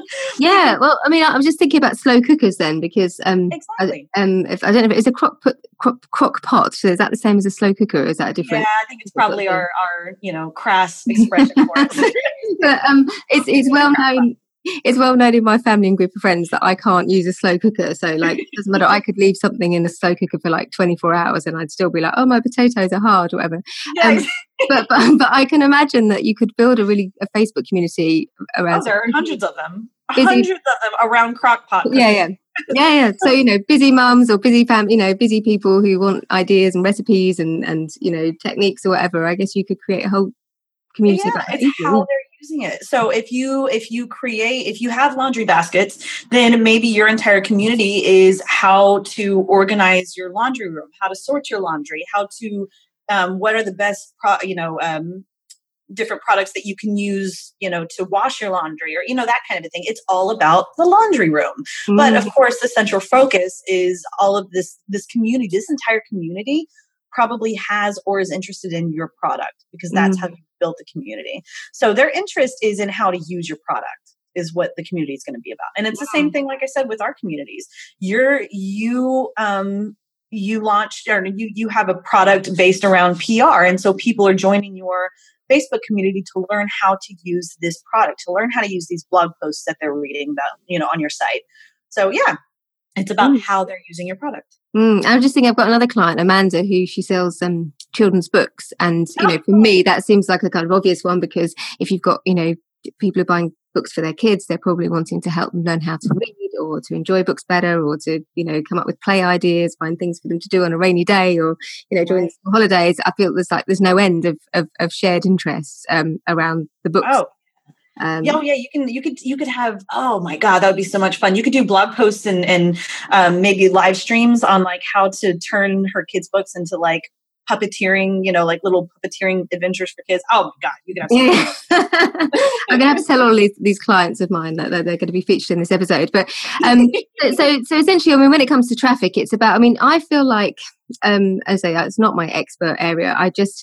Yeah, well, I mean, I'm just thinking about slow cookers then, because um, exactly. I, um, if I don't know if it's a crock pot, crock, crock pot. So is that the same as a slow cooker? Or is that a different? Yeah, I think it's probably our, our you know crass expression for it. But um, it's it's well known. It's well known in my family and group of friends that I can't use a slow cooker. So like, it doesn't matter. I could leave something in a slow cooker for like twenty-four hours and I'd still be like, oh, my potatoes are hard or whatever. Yeah, um, but, but but I can imagine that you could build a really a Facebook community around. Oh, there are hundreds of them. Busy, hundreds of them around crockpot. Yeah, yeah. Yeah, yeah. So, you know, busy mums or busy fam, you know, busy people who want ideas and recipes and, and, you know, techniques or whatever. I guess you could create a whole community. Yeah, it's easy. How they're using it. So if you if you create, if you have laundry baskets, then maybe your entire community is how to organize your laundry room, how to sort your laundry, how to, um, what are the best, pro, you know, um, different products that you can use, you know, to wash your laundry or, you know, that kind of a thing. It's all about the laundry room. Mm. But of course, the central focus is all of this, this community, this entire community probably has or is interested in your product because that's mm. how you built the community. So their interest is in how to use your product is what the community is going to be about. And it's wow. the same thing, like I said, with our communities. You're, you, um, you launched or you, you have a product based around P R. And so people are joining your Facebook community to learn how to use this product, to learn how to use these blog posts that they're reading about, you know, on your site. So yeah, it's about mm. how they're using your product. Mm. I'm just thinking, I've got another client, Amanda, who she sells um, children's books. And, you know, for me, that seems like a kind of obvious one because if you've got, you know, people are buying books for their kids, they're probably wanting to help them learn how to read or to enjoy books better or to, you know, come up with play ideas, find things for them to do on a rainy day or, you know, during the holidays. I feel there's like, there's no end of, of, of shared interests um, around the books. Oh. Um, yeah, oh, yeah, you can, you could, you could have, oh my God, that would be so much fun. You could do blog posts and, and um, maybe live streams on like how to turn her kids' books into like puppeteering, you know, like little puppeteering adventures for kids. Oh my God, you can have yeah. I'm going to have to tell all these, these clients of mine that they're, they're going to be featured in this episode. But um, so, so essentially, I mean, when it comes to traffic, it's about, I mean, I feel like, um, as I say, it's not my expert area. I just,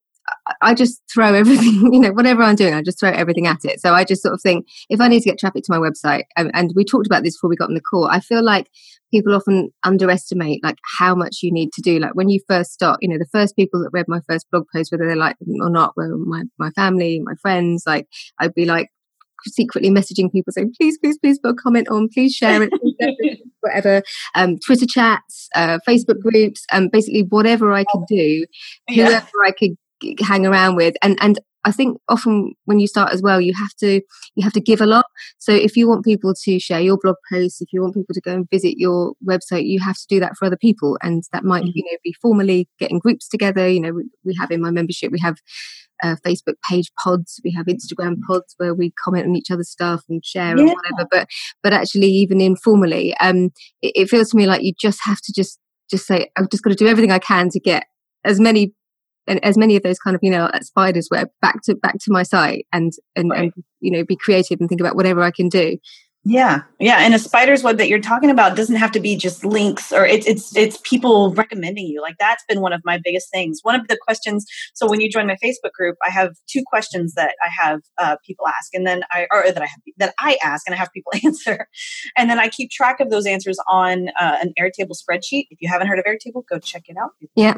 I just throw everything, you know, whatever I'm doing, I just throw everything at it. So I just sort of think if I need to get traffic to my website, um, and we talked about this before we got on the call, I feel like people often underestimate like how much you need to do. Like when you first start, you know, the first people that read my first blog post, whether they like them or not, were my, my family, my friends. Like I'd be like secretly messaging people saying, please, please, please put a comment on, please share it, please share it whatever, um, Twitter chats, uh, Facebook groups, um, basically whatever I could do, yeah. whoever I could hang around with, and and I think often when you start as well, you have to you have to give a lot. So if you want people to share your blog posts, if you want people to go and visit your website, you have to do that for other people. And that might, mm-hmm. you know, be formally getting groups together. You know, we, we have in my membership, we have uh, Facebook page pods, we have Instagram pods where we comment on each other's stuff and share yeah. and whatever. But but actually, even informally, um, it, it feels to me like you just have to just just say, I've just got to do everything I can to get as many and as many of those kind of, you know, spiders web back to back to my site and and, right. and you know, be creative and think about whatever I can do. Yeah, yeah, and a spider's web that you're talking about doesn't have to be just links, or it's it's it's people recommending you. Like that's been one of my biggest things. One of the questions. So when you join my Facebook group, I have two questions that I have uh, people ask, and then I or that I have that I ask, and I have people answer, and then I keep track of those answers on uh, an Airtable spreadsheet. If you haven't heard of Airtable, go check it out. Yeah.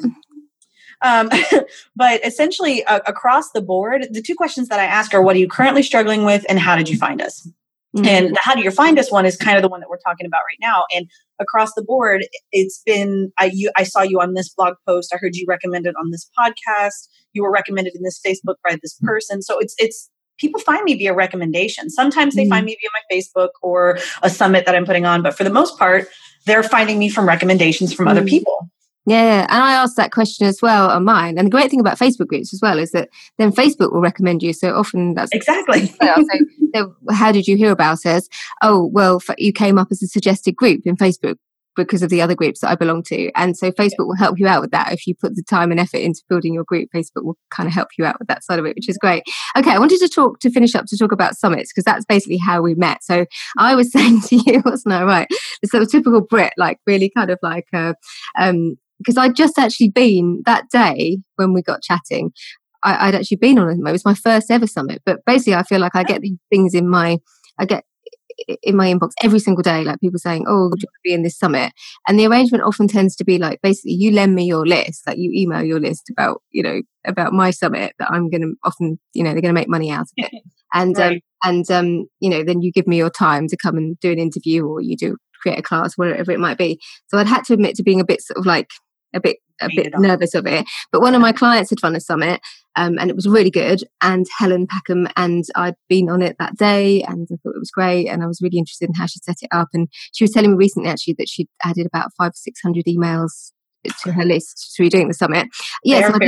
Um, but essentially, uh, across the board, the two questions that I ask are: what are you currently struggling with, and how did you find us? Mm-hmm. And the how do you find us one is kind of the one that we're talking about right now. And across the board, it's been, I, you, I saw you on this blog post. I heard you recommended on this podcast. You were recommended in this Facebook by this person. So it's, it's, people find me via recommendation. Sometimes they mm-hmm. find me via my Facebook or a summit that I'm putting on. But for the most part, they're finding me from recommendations from mm-hmm. other people. Yeah, and I asked that question as well on mine. And the great thing about Facebook groups as well is that then Facebook will recommend you. So often that's exactly. so, so how did you hear about us? Oh, well, you came up as a suggested group in Facebook because of the other groups that I belong to. And so Facebook yeah. will help you out with that. If you put the time and effort into building your group, Facebook will kind of help you out with that side of it, which is great. Okay, I wanted to talk to finish up to talk about summits because that's basically how we met. So I was saying to you, wasn't I right? It's sort of typical Brit, like really kind of like uh, um because I'd just actually been that day when we got chatting, I, I'd actually been on a, it was my first ever summit. But basically, I feel like I get these things in my, I get in my inbox every single day, like people saying, oh, would you want to be in this summit? And the arrangement often tends to be like, basically, you lend me your list, like you email your list about, you know, about my summit that I'm going to often, you know, they're going to make money out of it. And, right. um, and um, you know, then you give me your time to come and do an interview or you do create a class, whatever it might be. So I'd had to admit to being a bit sort of like, a bit a bit nervous of it. But one of my clients had run a summit um, and it was really good. And Helen Packham, and I'd been on it that day and I thought it was great. And I was really interested in how she set it up. And she was telling me recently actually that she'd added about five or six hundred emails to her list through doing the summit. Yeah, so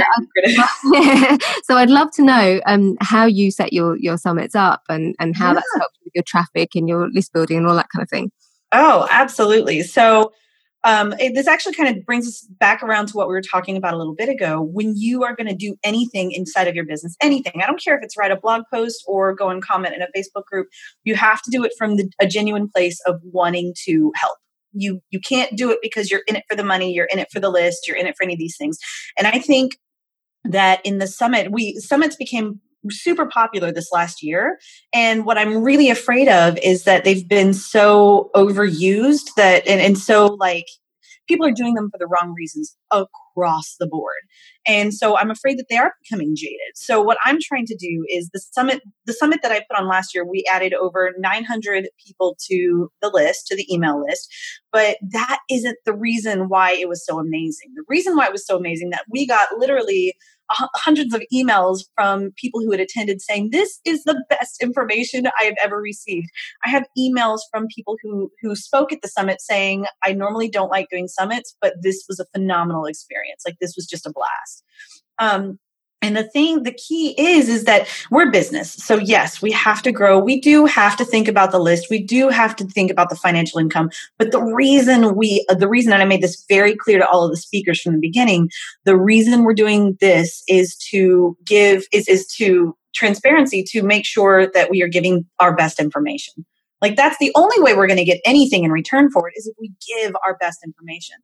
I'd, so I'd love to know um, how you set your, your summits up and, and how yeah. that's helped with your traffic and your list building and all that kind of thing. Oh, absolutely. So Um, it, this actually kind of brings us back around to what we were talking about a little bit ago. When you are going to do anything inside of your business, anything, I don't care if it's write a blog post or go and comment in a Facebook group, you have to do it from the, a genuine place of wanting to help. You you can't do it because you're in it for the money, you're in it for the list, you're in it for any of these things. And I think that in the summit, we summits became super popular this last year. And what I'm really afraid of is that they've been so overused that, and, and so like people are doing them for the wrong reasons across the board. And so I'm afraid that they are becoming jaded. So what I'm trying to do is the summit, the summit that I put on last year, we added over nine hundred people to the list, to the email list. But that isn't the reason why it was so amazing. The reason why it was so amazing that we got literally hundreds of emails from people who had attended saying, this is the best information I have ever received. I have emails from people who, who spoke at the summit saying, I normally don't like doing summits, but this was a phenomenal experience. Like this was just a blast. Um, And the thing, the key is, is that we're business. So yes, we have to grow. We do have to think about the list. We do have to think about the financial income. But the reason we, the reason, and I made this very clear to all of the speakers from the beginning, the reason we're doing this is to give, is, is to transparency, to make sure that we are giving our best information. Like that's the only way we're going to get anything in return for it is if we give our best information.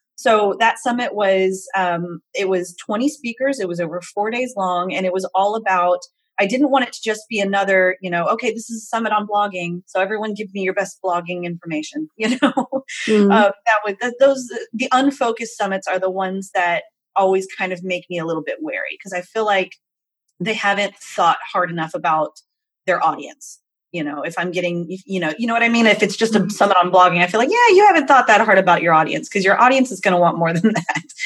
So that summit was, um, it was twenty speakers. It was over four days long. And it was all about, I didn't want it to just be another, you know, okay, this is a summit on blogging. So everyone give me your best blogging information, you know, mm-hmm. uh, that would, th- those, the unfocused summits are the ones that always kind of make me a little bit wary because I feel like they haven't thought hard enough about their audience. You know, if I'm getting, you know, you know what I mean? If it's just a summit on blogging, I feel like, yeah, you haven't thought that hard about your audience because your audience is going to want more than that.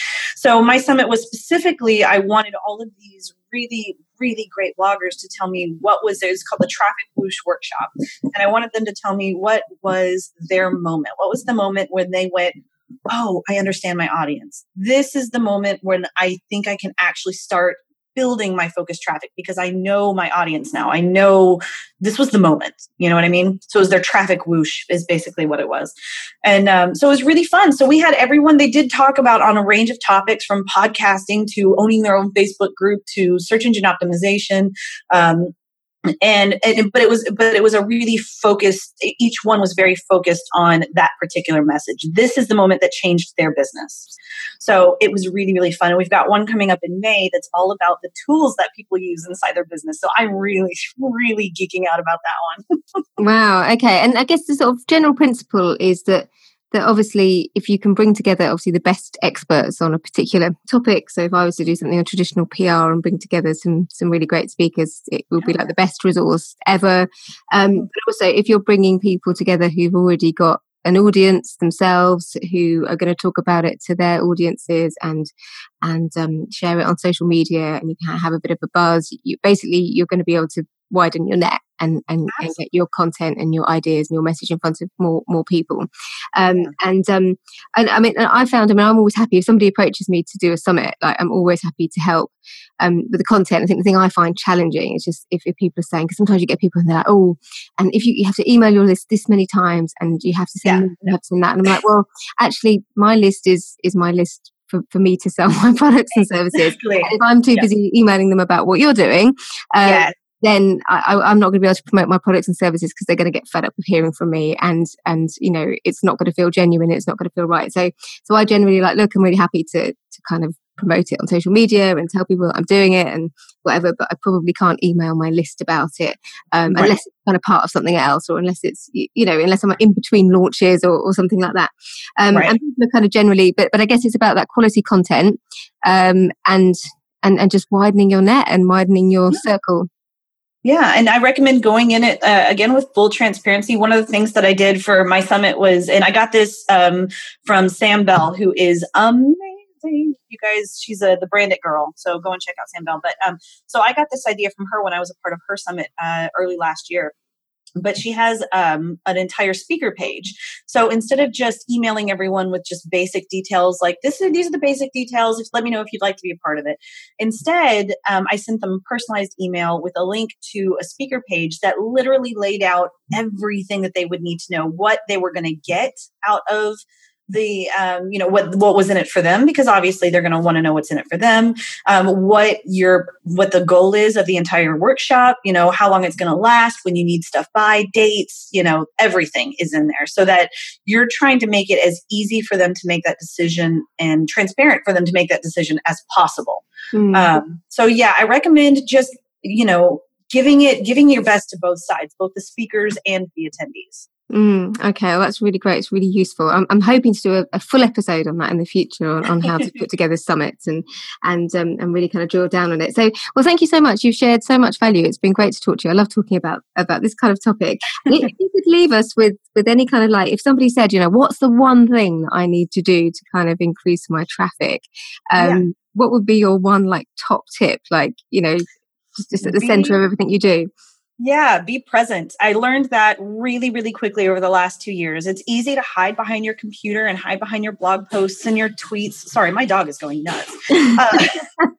So my summit was specifically, I wanted all of these really, really great bloggers to tell me what was, it was called the Traffic Whoosh Workshop. And I wanted them to tell me what was their moment. What was the moment when they went, oh, I understand my audience. This is the moment when I think I can actually start building my focused traffic because I know my audience now. I know this was the moment. You know what I mean? So it was their traffic whoosh is basically what it was. And um, so it was really fun. So we had everyone, they did talk about on a range of topics from podcasting to owning their own Facebook group to search engine optimization. Um, And, and but it was but it was a really focused, each one was very focused on that particular message. This is the moment that changed their business. So it was really, really fun. And we've got one coming up in May that's all about the tools that people use inside their business. So I'm really, really geeking out about that one. Wow. Okay. And I guess the sort of general principle is that that obviously if you can bring together obviously the best experts on a particular topic, so if I was to do something on traditional P R and bring together some some really great speakers, it will be like the best resource ever. Um, but also if you're bringing people together who've already got an audience themselves, who are going to talk about it to their audiences and and um, share it on social media, and you can have a bit of a buzz, you basically you're going to be able to widen your net and, and, and get your content and your ideas and your message in front of more more people. Um, yeah. And um, and I mean, I found, I mean, I'm always happy if somebody approaches me to do a summit. Like, I'm always happy to help um, with the content. I think the thing I find challenging is just if, if people are saying, because sometimes you get people and they're like, oh, and if you, you have to email your list this many times and you have to send, yeah. you have to send that, and I'm like, well, actually, my list is is my list. For, for me to sell my products and services. Exactly. And if I'm too yeah. busy emailing them about what you're doing, um, yeah. then I, I'm not going to be able to promote my products and services because they're going to get fed up of hearing from me, and and you know it's not going to feel genuine. It's not going to feel right. So so I generally like, look, I'm really happy to to kind of promote it on social media and tell people that I'm doing it and whatever, but I probably can't email my list about it um, right. unless it's kind of part of something else, or unless it's, you know, unless I'm in between launches or, or something like that. Um, right. And people are kind of generally, but but I guess it's about that quality content um, and and and just widening your net and widening your yeah. circle. Yeah. And I recommend going in it, uh, again, with full transparency. One of the things that I did for my summit was, and I got this um, from Sam Bell, who is amazing. You guys, she's a, the Brand It girl. So go and check out Sam Bell. But um, so I got this idea from her when I was a part of her summit uh, early last year. But she has um, an entire speaker page. So instead of just emailing everyone with just basic details like this, these are the basic details, just let me know if you'd like to be a part of it. Instead, um, I sent them a personalized email with a link to a speaker page that literally laid out everything that they would need to know, what they were going to get out of the, um, you know, what, what was in it for them, because obviously they're going to want to know what's in it for them, um, what your, what the goal is of the entire workshop, you know, how long it's going to last, when you need stuff by, dates, you know, everything is in there so that you're trying to make it as easy for them to make that decision and transparent for them to make that decision as possible. Mm. Um, so yeah, I recommend just, you know, giving it, giving your best to both sides, both the speakers and the attendees. Mm, okay, well, that's really great. It's really useful. I'm, I'm hoping to do a, a full episode on that in the future on, on how to put together summits and and um, and really kind of drill down on it. So, well, thank you so much. You've shared so much value. It's been great to talk to you. I love talking about about this kind of topic. If you could leave us with with any kind of, like, if somebody said, you know, what's the one thing that I need to do to kind of increase my traffic? Um, yeah. What would be your one like top tip? Like, you know, just, just at the center of everything you do. Yeah, be present. I learned that really, really quickly over the last two years. It's easy to hide behind your computer and hide behind your blog posts and your tweets. Sorry, my dog is going nuts. Uh,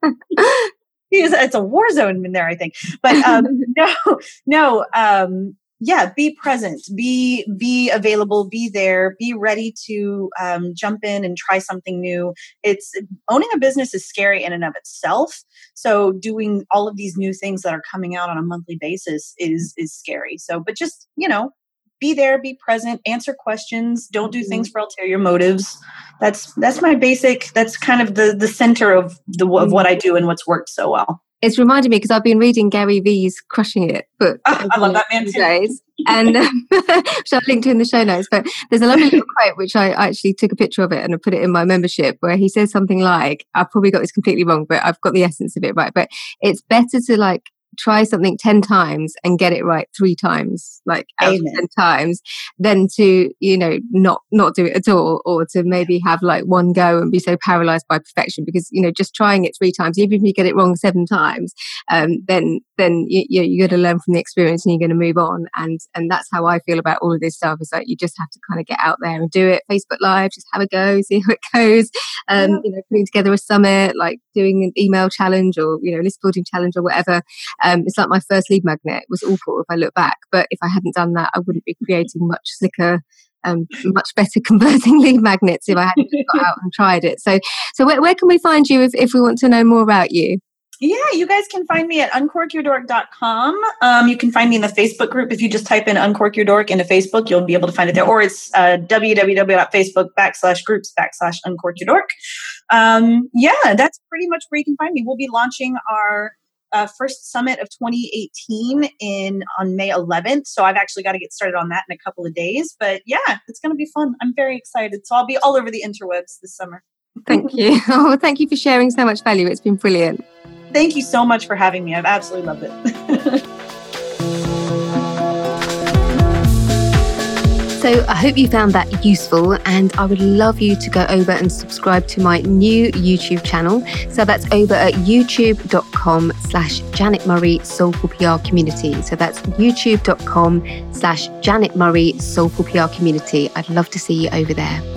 it's a war zone in there, I think. But um, no, no. Um, yeah, be present, be be available, be there, be ready to um, jump in and try something new. It's owning a business is scary in and of itself. So doing all of these new things that are coming out on a monthly basis is is scary. So, but just, you know, be there, be present, answer questions, don't do things for ulterior motives. That's that's my basic. That's kind of the the center of the of what I do and what's worked so well. It's reminded me because I've been reading Gary Vee's Crushing It book. Oh, I love that man too. Days, and um, which I've linked to in the show notes. But there's a lovely little quote which I actually took a picture of it and I put it in my membership, where he says something like, I've probably got this completely wrong, but I've got the essence of it right. But it's better to like try something ten times and get it right three times, like out Amen. of ten times, than to, you know, not not do it at all, or to maybe have like one go and be so paralyzed by perfection. Because, you know, just trying it three times, even if you get it wrong seven times, um, then then you, you know, you're going to learn from the experience and you're going to move on. And and that's how I feel about all of this stuff. Is that you just have to kind of get out there and do it. Facebook Live, just have a go, see how it goes. Um, yeah. You know, putting together a summit, like doing an email challenge or, you know, list building challenge or whatever. Um, it's like my first lead magnet. It was awful if I look back, but if I hadn't done that, I wouldn't be creating much slicker, um, much better converting lead magnets if I hadn't just got out and tried it. So, so where, where can we find you if, if we want to know more about you? Yeah, you guys can find me at uncork your dork dot com. Um, you can find me in the Facebook group. If you just type in Uncork Your Dork into Facebook, you'll be able to find it there. Or it's uh, www.facebook backslash groups backslash Uncork Your Dork. Um, yeah, that's pretty much where you can find me. We'll be launching our uh, first summit of twenty eighteen in on May eleventh. So I've actually got to get started on that in a couple of days. But yeah, it's going to be fun. I'm very excited. So I'll be all over the interwebs this summer. Thank you. Oh, thank you for sharing so much value. It's been brilliant. Thank you so much for having me. I've absolutely loved it. So I hope you found that useful, and I would love you to go over and subscribe to my new YouTube channel. So that's over at youtube.com slash Janet Murray Soulful P R Community. So that's youtube.com slash Janet Murray Soulful P R Community. I'd love to see you over there.